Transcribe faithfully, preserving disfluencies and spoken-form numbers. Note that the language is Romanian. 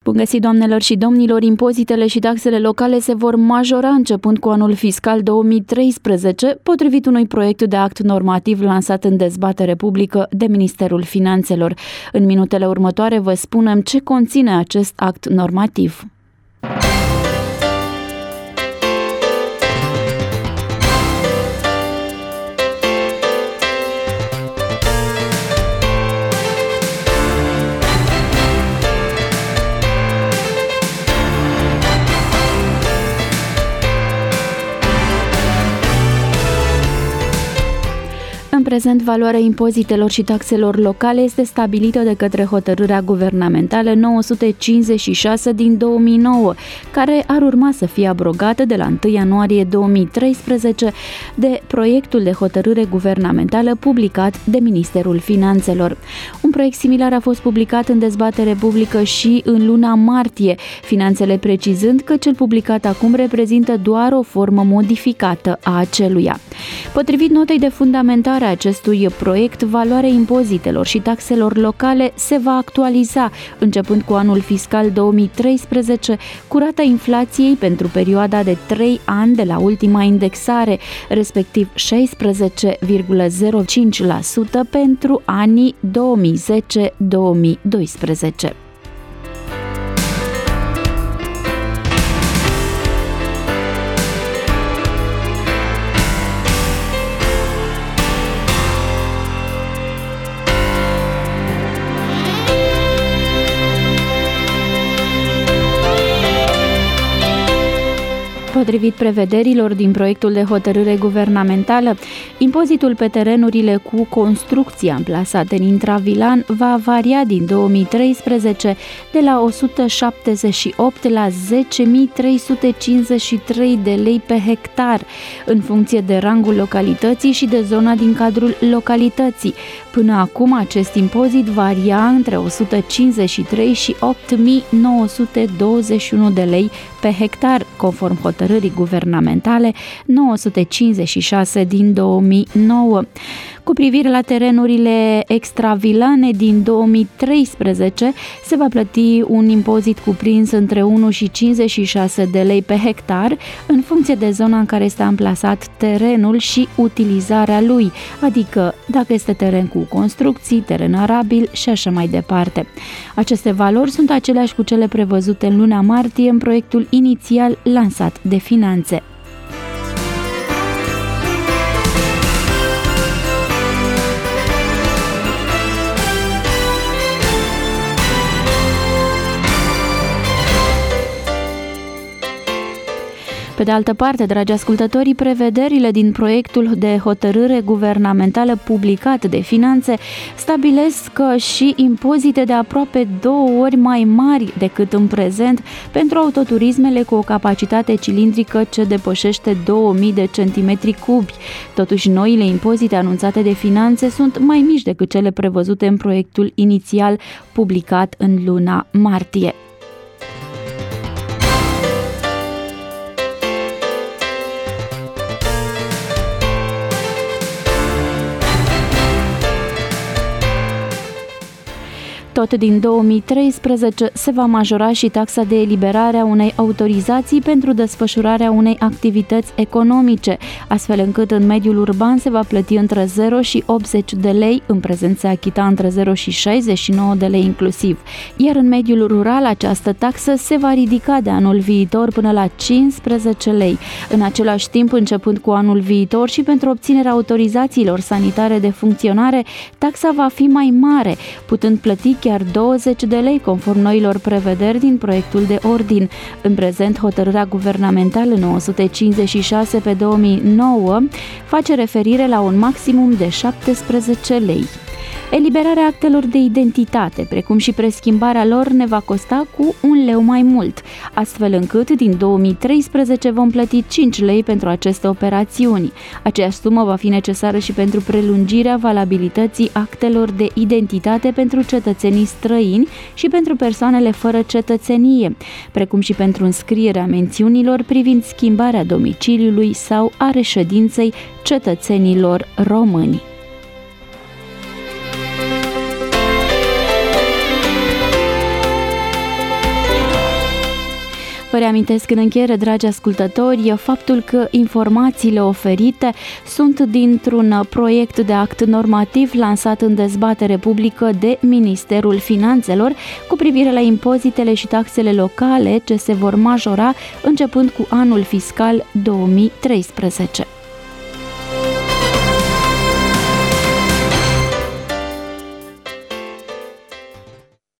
Bun găsit, doamnelor și domnilor! Impozitele și taxele locale se vor majora începând cu anul fiscal două mii treisprezece, potrivit unui proiect de act normativ lansat în dezbatere publică de Ministerul Finanțelor. În minutele următoare vă spunem ce conține acest act normativ. În prezent, valoarea impozitelor și taxelor locale este stabilită de către hotărârea guvernamentală nouă sute cincizeci și șase din două mii nouă, care ar urma să fie abrogată de la întâi ianuarie două mii treisprezece de proiectul de hotărâre guvernamentală publicat de Ministerul Finanțelor. Un proiect similar a fost publicat în dezbatere publică și în luna martie, Finanțele precizând că cel publicat acum reprezintă doar o formă modificată a aceluia. Potrivit notei de fundamentare a acestui proiect, valoarea impozitelor și taxelor locale se va actualiza începând cu anul fiscal două mii treisprezece cu rata inflației pentru perioada de trei ani de la ultima indexare, respectiv șaisprezece virgulă zero cinci la sută pentru anii două mii zece - două mii doisprezece. Potrivit prevederilor din proiectul de hotărâre guvernamentală, impozitul pe terenurile cu construcții amplasate în intravilan va varia din două mii treisprezece de la o sută șaptezeci și opt la zece mii trei sute cincizeci și trei de lei pe hectar, în funcție de rangul localității și de zona din cadrul localității. Până acum, acest impozit varia între o sută cincizeci și trei și opt mii nouă sute douăzeci și unu de lei pe hectar, conform hotărârii guvernamentale nouă sute cincizeci și șase din două mii nouă. Cu privire la terenurile extravilane din două mii treisprezece, se va plăti un impozit cuprins între unu și cincizeci și șase de lei pe hectar, în funcție de zona în care este amplasat terenul și utilizarea lui, adică dacă este teren cu construcții, teren arabil și așa mai departe. Aceste valori sunt aceleași cu cele prevăzute în luna martie în proiectul inițial lansat de Finanțe. Pe de altă parte, dragi ascultători, prevederile din proiectul de hotărâre guvernamentală publicat de Finanțe stabilesc că și impozite de aproape două ori mai mari decât în prezent pentru autoturismele cu o capacitate cilindrică ce depășește două mii de centimetri cubi. Totuși, noile impozite anunțate de Finanțe sunt mai mici decât cele prevăzute în proiectul inițial publicat în luna martie. Tot din două mii treisprezece se va majora și taxa de eliberare a unei autorizații pentru desfășurarea unei activități economice, astfel încât în mediul urban se va plăti între zero și optzeci de lei, în prezent se achita între zero și șaizeci și nouă de lei inclusiv, iar în mediul rural această taxă se va ridica de anul viitor până la cincisprezece lei. În același timp, începând cu anul viitor și pentru obținerea autorizațiilor sanitare de funcționare, taxa va fi mai mare, putând plăti chiar douăzeci de lei, conform noilor prevederi din proiectul de ordin. În prezent, hotărârea guvernamentală nouă sute cincizeci și șase pe două mii nouă face referire la un maximum de șaptesprezece lei. Eliberarea actelor de identitate, precum și preschimbarea lor, ne va costa cu un leu mai mult, astfel încât din două mii treisprezece vom plăti cinci lei pentru aceste operațiuni. Aceeași sumă va fi necesară și pentru prelungirea valabilității actelor de identitate pentru cetățenii străini și pentru persoanele fără cetățenie, precum și pentru înscrierea mențiunilor privind schimbarea domiciliului sau a reședinței cetățenilor români. Vă reamintesc în încheiere, dragi ascultători, faptul că informațiile oferite sunt dintr-un proiect de act normativ lansat în dezbatere publică de Ministerul Finanțelor cu privire la impozitele și taxele locale ce se vor majora începând cu anul fiscal două mii treisprezece.